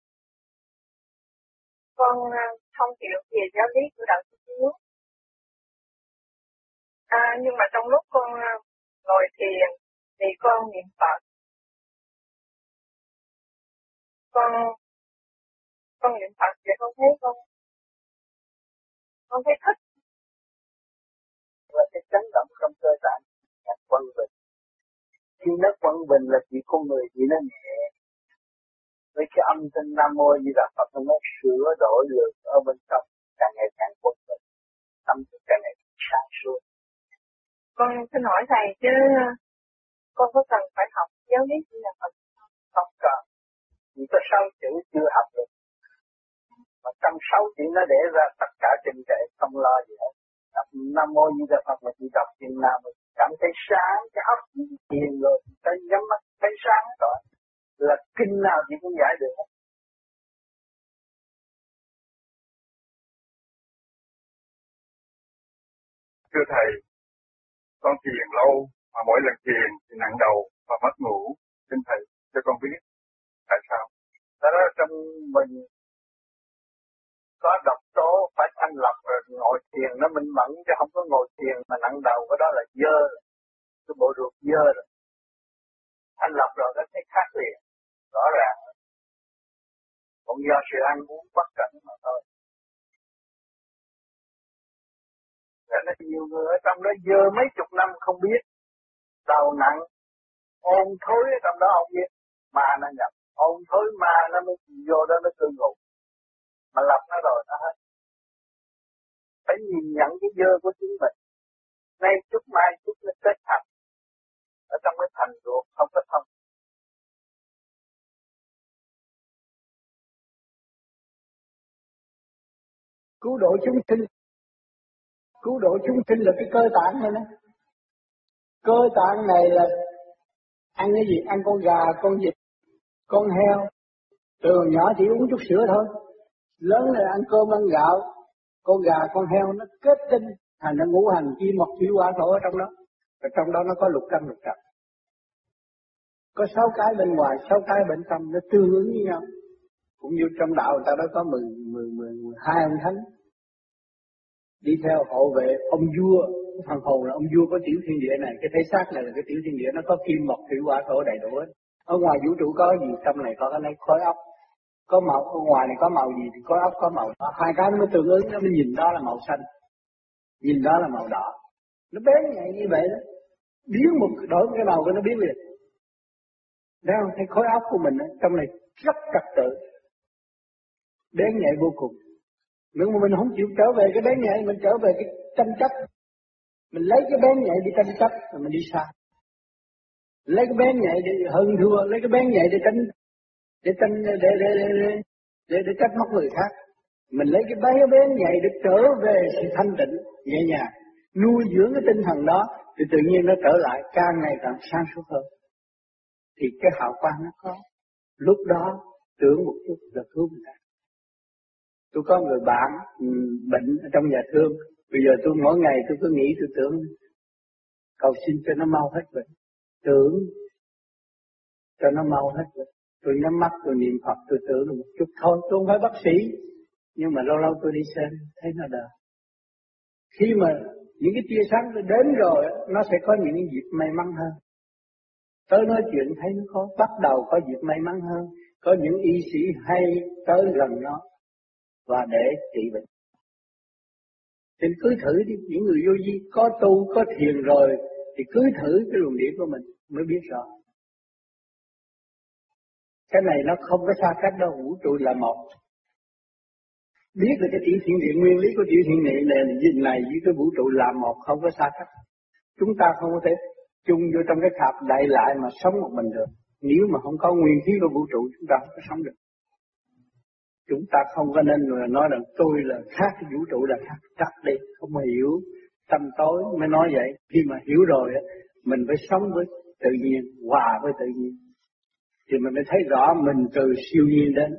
S5: con không hiểu về giáo lý của đạo Thiên Chúa. Nhưng mà trong lúc con ngồi thiền thì con niệm Phật. Con niệm Phật thì con thấy con thấy thích.
S3: Và cái chấn động trong cơ tạng là quân bình. Khi nó quân bình là chỉ con người chỉ nó nhẹ. Với cái âm thanh Nam Mô Di Đà Phật nó sửa đổi được ở bên trong càng ngày càng quân bình. Tâm thức càng ngày sáng suốt.
S5: Con xin hỏi thầy chứ con có cần phải học giáo lý của nhà Phật
S3: không cần. Chỉ có 6 chữ chưa học được. Mà trong 6 chữ nó để ra tất cả trình kệ không lo gì hết. Đọc Nam Mô Di Đà Phật mà chỉ đọc chừng nào mình cảm thấy sáng, cái óc thiền rồi, thấy nhắm mắt thấy sáng rồi. Là kinh nào chị cũng giải được.
S4: Thưa Thầy, con thiền lâu mà mỗi lần thiền thì nặng đầu và mất ngủ. Xin Thầy cho con biết tại sao?
S3: Đó là trong mình có độc tố phải thanh lọc rồi ngồi thiền nó minh mẫn chứ không có ngồi thiền mà nặng đầu, cái đó là dơ, cái bộ ruột dơ rồi. Thanh lọc rồi nó thấy khác liền, rõ ràng. Còn do sự ăn uống bất cẩn mà thôi. Rồi nó nhiều người ở trong đó dơ mấy chục năm không biết, đầu nặng, ôn thối ở trong đó không biết, mà nó nhập, ôn thối mà nó mới vô đó nó cư ngụ. Mà lập nó rồi nó hết. Phải nhìn nhận cái dơ của chính mình. Nay chút mai chút nó kết thành. Ở trong cái thành ruột không có thông.
S1: Cứu độ chúng sinh. Cứu độ chúng sinh là cái cơ tạng này nè. Cơ tạng này là ăn cái gì? Ăn con gà, con vịt, con heo. Từ nhỏ chỉ uống chút sữa thôi. Lớn là ăn cơm ăn gạo. Con gà, con heo nó kết tinh, thành nó ngũ hành chi mộc thủy hỏa thổ ở trong đó. Và trong đó nó có lục căn lục trần. Có 6 cái bên ngoài, 6 cái bên trong, nó tương ứng với nhau. Cũng như trong đạo người ta đã có 12 ông thánh. Đi theo hộ vệ ông vua, phần hồn là ông vua có tiểu thiên địa này, cái thể xác này là cái tiểu thiên địa, nó có kim mộc thủy hỏa thổ đầy đủ hết. Ở ngoài vũ trụ có gì, trong này có cái này khối óc. Có màu, ở ngoài này có màu gì thì khối óc có màu đó. Hai cái nó mới tương ứng, nó mới nhìn đó là màu xanh.
S3: Nhìn đó là màu đỏ. Nó bén nhạy như vậy đó. Biến một đổi cái màu của nó biến liền. Đấy không? Thấy khối óc của mình đó, trong này rất trật tự. Bén nhạy vô cùng. Nếu mà mình không chịu trở về cái bén nhạy, mình trở về cái tranh chấp. Mình lấy cái bén nhạy đi tranh chấp rồi mình đi xa. Lấy cái bén nhạy để hơn thua, lấy cái bén nhạy để trách móc người khác. Mình lấy cái bén nhạy để trở về sự thanh tịnh nhẹ nhàng, nuôi dưỡng cái tinh thần đó thì tự nhiên nó trở lại càng ngày càng sáng suốt hơn. Thì cái hào quang nó có. Lúc đó tưởng một chút là cứu người ta. Tôi có người bạn bệnh ở trong nhà thương, bây giờ tôi mỗi ngày tôi cứ nghĩ tôi tưởng cầu xin cho nó mau hết bệnh, tưởng cho nó mau hết bệnh. Tôi nhắm mắt tôi niệm Phật tôi tưởng một chút thôi, tôi không phải bác sĩ, nhưng mà lâu lâu tôi đi xem thấy nó đỡ. Khi mà những cái tia sáng đến rồi nó sẽ có những dịp may mắn hơn. Tới nói chuyện thấy nó có bắt đầu có dịp may mắn hơn, có những y sĩ hay tới gần nó và để trị bệnh. Nên cứ thử đi, những người vô vi có tu, có thiền rồi thì cứ thử cái luồng điển của mình mới biết rõ. Cái này nó không có xa cách đâu, vũ trụ là một. Biết được cái tiểu thiên địa, nguyên lý của tiểu thiên địa này với cái vũ trụ là một, không có xa cách. Chúng ta không có thể chung vô trong cái khạp đại lại mà sống một mình được. Nếu mà không có nguyên khí của vũ trụ chúng ta không có sống được. Chúng ta không có nên nói rằng tôi là khác, cái vũ trụ là khác. Chắc đi, không hiểu tâm tối mới nói vậy. Khi mà hiểu rồi mình phải sống với tự nhiên, hòa với tự nhiên. Thì mình mới thấy rõ mình từ siêu nhiên đến.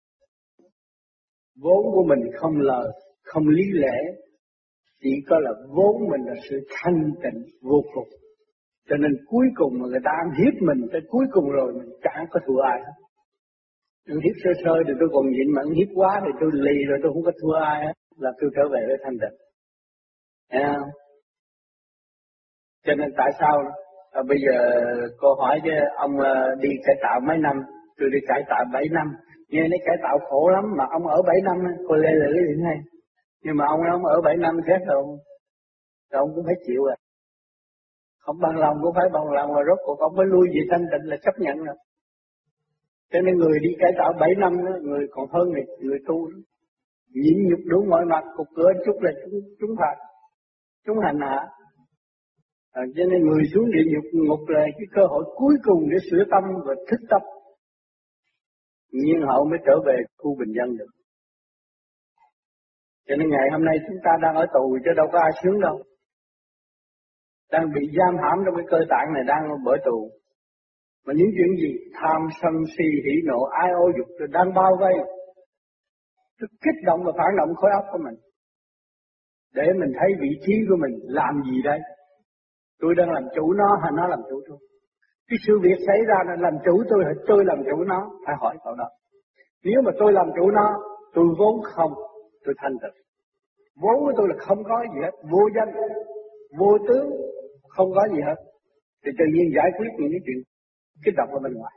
S3: Vốn của mình không lời, không lý lẽ, chỉ có là vốn mình là sự thanh tịnh vô cùng. Cho nên cuối cùng mà người ta ăn hiếp mình, tới cuối cùng rồi mình chẳng có thua ai hết. Ăn hiếp sơ sơ thì tôi còn nhịn, mà ăn hiếp quá thì tôi lì rồi tôi không có thua ai hết, là tôi trở về với thanh tịnh. Thấy không? Cho nên tại sao bây giờ cô hỏi chứ ông đi cải tạo mấy năm, tôi đi cải tạo 7 năm. Nghe nói cải tạo khổ lắm mà ông ở 7 năm, cô lê lưỡi gì hay. Nhưng mà ông ở 7 năm khác rồi ông cũng phải chịu rồi. Không bằng lòng cũng phải bằng lòng, mà rốt cuộc ông mới lui về thanh tịnh là chấp nhận rồi. Cho nên người đi cải tạo 7 năm đó, người còn hơn người tu đó. Nhịn nhục đủ mọi mặt, cục cửa chút là chúng phạt, chúng hành hạ. Cho nên người xuống địa ngục là cái cơ hội cuối cùng để sửa tâm và thức tâm. Nhiên hậu mới trở về khu bình dân được. Cho nên ngày hôm nay chúng ta đang ở tù chứ đâu có ai sướng đâu. Đang bị giam hãm trong cái cơ tạng này, đang bởi tù. Mà những chuyện gì tham sân si hỉ nộ ái ô dục rồi đang bao vây, nó kích động và phản động khối óc của mình, để mình thấy vị trí của mình làm gì đây. Tôi đang làm chủ nó hay nó làm chủ tôi? Cái sự việc xảy ra là làm chủ tôi hay tôi làm chủ nó? Phải hỏi cậu đó. Nếu mà tôi làm chủ nó, tôi vốn không, tôi thanh tịnh. Vốn của tôi là không có gì hết, vô danh, vô tướng, không có gì hết. Thì tự nhiên giải quyết những cái chuyện kích động ở bên ngoài.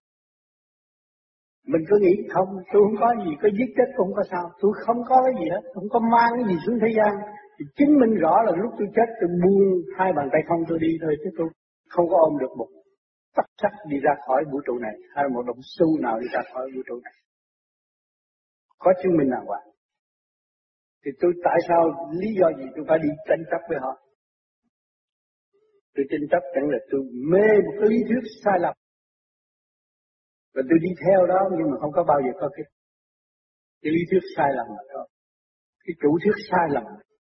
S3: Mình cứ nghĩ không, tôi không có gì, có giết chết cũng không có sao, tôi không có cái gì hết, không có mang cái gì xuống thế gian. Thì chứng minh rõ là lúc tôi chết tôi buông hai bàn tay không tôi đi thôi, chứ tôi không có ôm được một tắc sắc đi ra khỏi vũ trụ này, hay một đồng xu nào đi ra khỏi vũ trụ này. Có chứng minh nào vậy? Thì tôi tại sao, lý do gì tôi phải đi tranh chấp với họ? Tôi tranh chấp chẳng là tôi mê một cái lý thuyết sai lầm. Và tôi đi theo đó nhưng mà không có bao giờ có cái lý thuyết sai lầm mà thôi. Cái chủ thuyết sai lầm.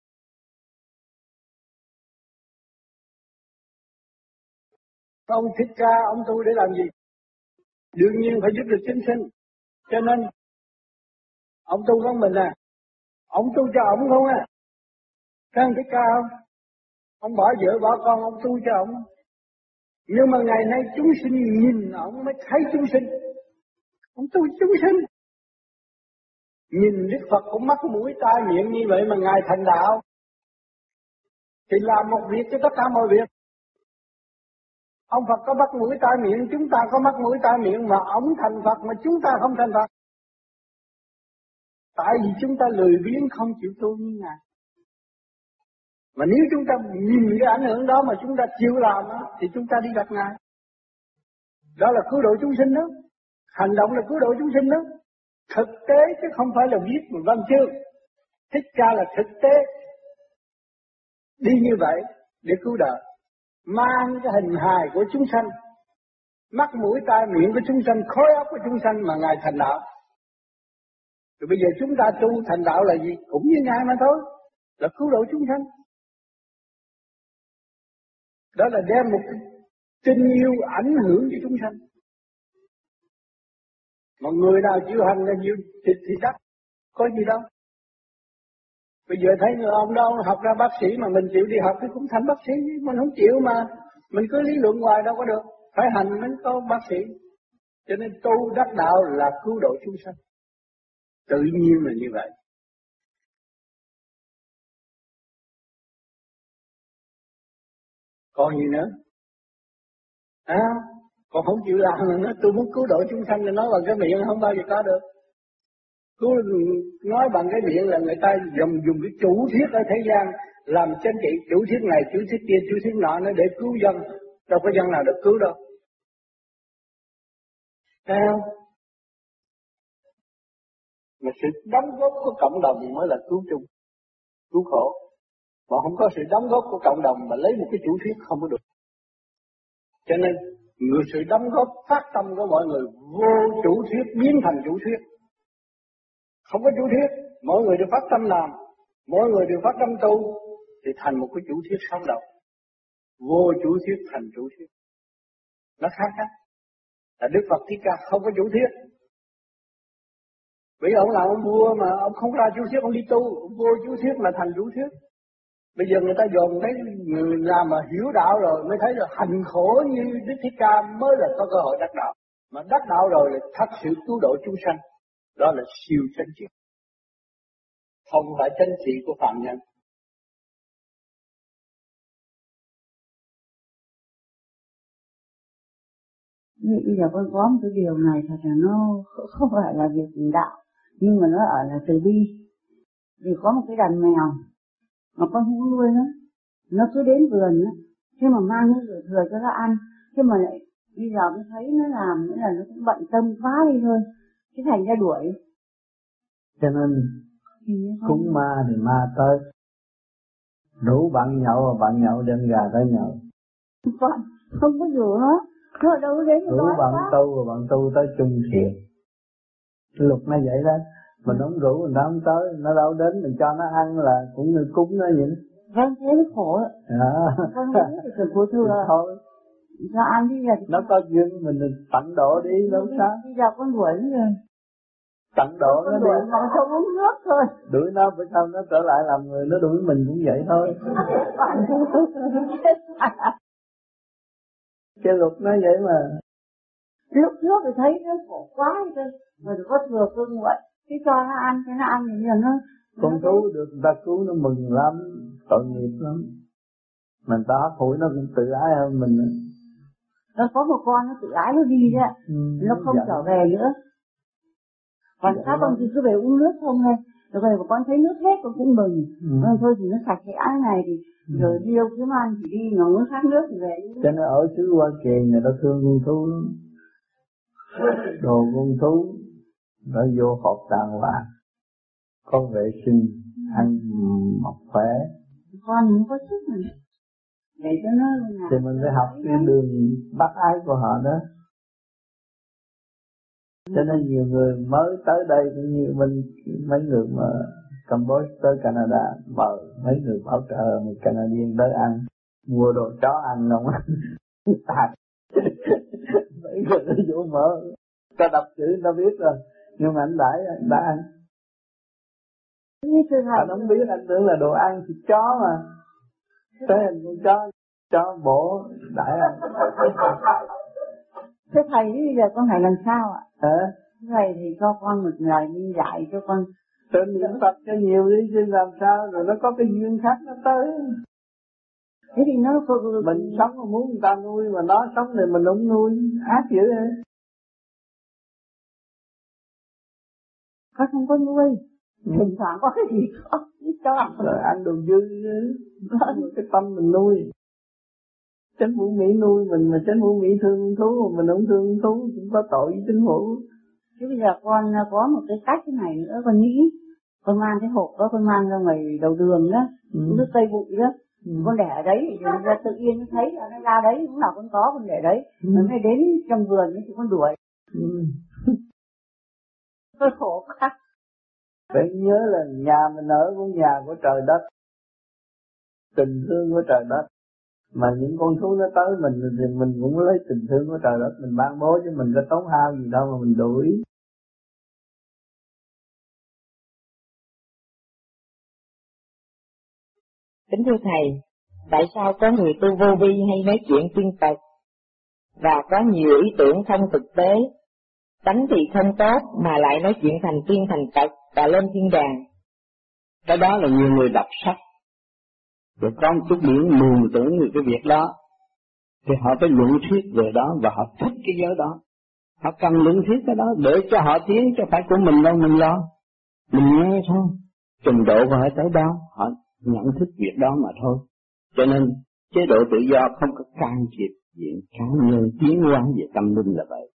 S3: Ông Thích Ca, ông tu để làm gì? Đương nhiên phải giúp được chúng sinh. Cho nên, ông tu con mình à, ông tu cho ông không à. Các ông Thích Ca không? Ông bỏ vợ bỏ con, ông tu cho ông. Nhưng mà ngày nay chúng sinh nhìn ông mới thấy chúng sinh. Ông tu chúng sinh. Nhìn Đức Phật cũng mắt mũi tai miệng như vậy mà Ngài thành đạo. Thì làm một việc cho tất cả mọi việc. Ông Phật có mắt mũi tai miệng, chúng ta có mắt mũi tai miệng, mà ông thành Phật mà chúng ta không thành Phật. Tại vì chúng ta lười biếng không chịu tu như Ngài. Mà nếu chúng ta nhìn cái ảnh hưởng đó mà chúng ta chịu làm đó, thì chúng ta đi gặp Ngài. Đó là cứu độ chúng sinh đó. Hành động là cứu độ chúng sinh đó. Thực tế chứ không phải là viết một văn chương. Thích Ca là thực tế. Đi như vậy để cứu đời. Mang cái hình hài của chúng sanh, mắt mũi tai miệng của chúng sanh, khối óc của chúng sanh mà Ngài thành đạo. Rồi bây giờ chúng ta tu thành đạo là gì? Cũng như Ngài mà thôi. Là cứu độ chúng sanh. Đó là đem một tình yêu ảnh hưởng cho chúng sanh. Mà người nào chịu hành là nhiều thì đắc. Có gì đâu. Bây giờ thấy người ông đâu học ra bác sĩ mà mình chịu đi học thì cũng thành bác sĩ. Mình không chịu mà mình cứ lý luận hoài đâu có được. Phải hành mới có bác sĩ. Cho nên tu đắc đạo là cứu độ chúng sanh. Tự nhiên là như vậy. Còn gì nữa? Còn không chịu làm là nói tôi muốn cứu độ chúng sanh là nói bằng cái miệng không bao giờ có được. Cứu nói bằng cái miệng là người ta dùng cái chủ thuyết ở thế gian làm chính trị, chủ thuyết này, chủ thuyết kia, chủ thuyết nọ nó để cứu dân. Đâu có dân nào được cứu đâu. Thấy không? Mà sự đóng góp của cộng đồng mới là cứu chung, cứu khổ. Mà không có sự đóng góp của cộng đồng mà lấy một cái chủ thuyết không có được. Cho nên sự đóng góp phát tâm của mọi người vô chủ thuyết biến thành chủ thuyết. Không có chủ thuyết, mỗi người đều phát tâm làm, mỗi người đều phát tâm tu thì thành một cái chủ thuyết sống động. Vô chủ thuyết thành chủ thuyết. Nó khác á. Là Đức Phật Thích Ca không có chủ thuyết. Vì ông là ông vua mà ông không ra chủ thuyết, ông đi tu, ông vô chủ thuyết mà thành chủ thuyết. Bây giờ người ta dồn thấy người nào mà hiểu đạo rồi mới thấy là hành khổ như Đức Thích Ca mới là có cơ hội đắc đạo. Mà đắc đạo rồi là thật sự cứu độ chúng sanh. Đó là siêu chánh trị. Không phải chánh trị của phạm nhân.
S6: Bây giờ con có một cái điều này thật là nó không phải là việc đạo, nhưng mà nó ở là từ bi. Vì có một cái đàn mèo mà con không nuôi nó cứ đến vườn á, thế mà mang nó rửa thừa cho nó ăn, thế mà lại bây giờ mới thấy nó làm nữa là nó cũng bận tâm quá đi thôi, cái thành ra đuổi.
S3: Cho nên cúng ma thì ma tới, đủ bạn nhậu đem gà tới nhậu.
S6: Con không có rủ nó ở đâu đến
S3: đủ bạn tu và bạn tu tới chung thiện. Luật nó vậy đó. Mình không rủ người ta không tới, nó đâu đến mình cho nó ăn là cũng như cúng nó vậy đó.
S6: Vâng, thế nó khổ ạ. Con không biết thì cần cô thừa.
S3: Thôi.
S6: Cho ăn đi giờ.
S3: Nó có duyên mình tặng độ đi, đâu sao.
S6: Bây giờ con đuổi nó rồi.
S3: Tặng độ nó đi.
S6: Nó không uống nước thôi.
S3: Đuổi nó, bữa sau nó trở lại làm người, nó đuổi mình cũng vậy thôi. Cái luật nó vậy mà.
S6: Lúc trước thì thấy nó khổ quá đi cơ. Rồi có thừa cơ nguội. Chứ cho nó ăn thì giờ nó...
S3: Con thú được người ta cứu nó mừng lắm, tội nghiệp lắm. Mình ta hấp hủi nó cũng tự ái hơn mình.
S6: Nó có một con nó tự ái nó đi đấy, nó không trở về nữa. Còn các con thì cứ về uống nước không thôi. Rồi về mà con thấy nước hết con cũng mừng. Thôi thì nó sạch sẽ này thì rồi đi đâu kiếm ăn thì đi, nó muốn khát nước thì về.
S3: Cho nên ở xứ Hoa Kỳ người ta thương con thú lắm. Đồ con thú nó vô hộp đàng hoàng, có vệ sinh, ăn mặc khỏe.
S6: Con không có sức mà. Để cho nó
S3: thì mình phải học cái đường bác ái của họ đó. Cho nên nhiều người mới tới đây cũng như mình, mấy người mà Campuchia tới Canada mời mấy người bảo trợ một Canadian tới ăn, mua đồ chó ăn không á. Mấy người nó vô mở, ta đọc chữ ta biết rồi, nhưng mà anh đã ăn. Anh không biết, anh tưởng là đồ ăn thịt chó mà. Tới anh con chó bổ đãi ăn.
S6: Thế thầy bây giờ con phải làm sao ạ?
S3: Thầy
S6: thì cho con một lời đi dạy cho con.
S3: Tên niệm Phật cho nhiều đi chứ làm sao, rồi nó có cái duyên khác nó tới.
S6: Thế thì nó
S3: mình sống mà muốn người ta nuôi mà nó sống thì mình không nuôi, ác dữ hả?
S6: Con không có nuôi, Thỉnh thoảng có cái gì cho
S3: rồi ăn đồ dư cái tâm mình nuôi. Chính phủ Mỹ nuôi mình mà chính phủ Mỹ thương thú mà mình không thương thú cũng có tội với chính phủ.
S6: Chứ bây giờ con có một cái cách thế này nữa, con nghĩ con mang cái hộp đó, con mang ra ngoài đầu đường đó, nước cây bụi đó, con để ở đấy rồi ra tự nhiên nó thấy là nó ra đấy, lúc nào con có con để đấy, rồi mới đến trong vườn thì con đuổi. Tôi khổ quá.
S3: Phải nhớ là nhà mình ở cũng nhà của trời đất, tình thương của trời đất. Mà những con thú nó tới mình thì mình cũng lấy tình thương của trời đất mình ban bố, chứ mình có tốn hao gì đâu mà mình đuổi.
S7: Kính thưa Thầy, tại sao có người tu vô vi hay nói chuyện tiên Phật và có nhiều ý tưởng không thực tế, tánh thì không tốt mà lại nói chuyện thành tiên thành Phật và lên thiên đàng?
S1: Cái đó là nhiều người đọc sách rồi có một chút điểm mường tưởng về cái việc đó, thì họ phải luận thuyết về đó và họ thích cái giới đó, họ cần luận thuyết cái đó để cho họ tiến, chứ phải của mình đâu mình lo, mình nghe thôi, trình độ của họ tới đó, họ nhận thức việc đó mà thôi. Cho nên chế độ tự do không có can thiệp chuyện cá nhân tiến hóa về tâm linh là vậy.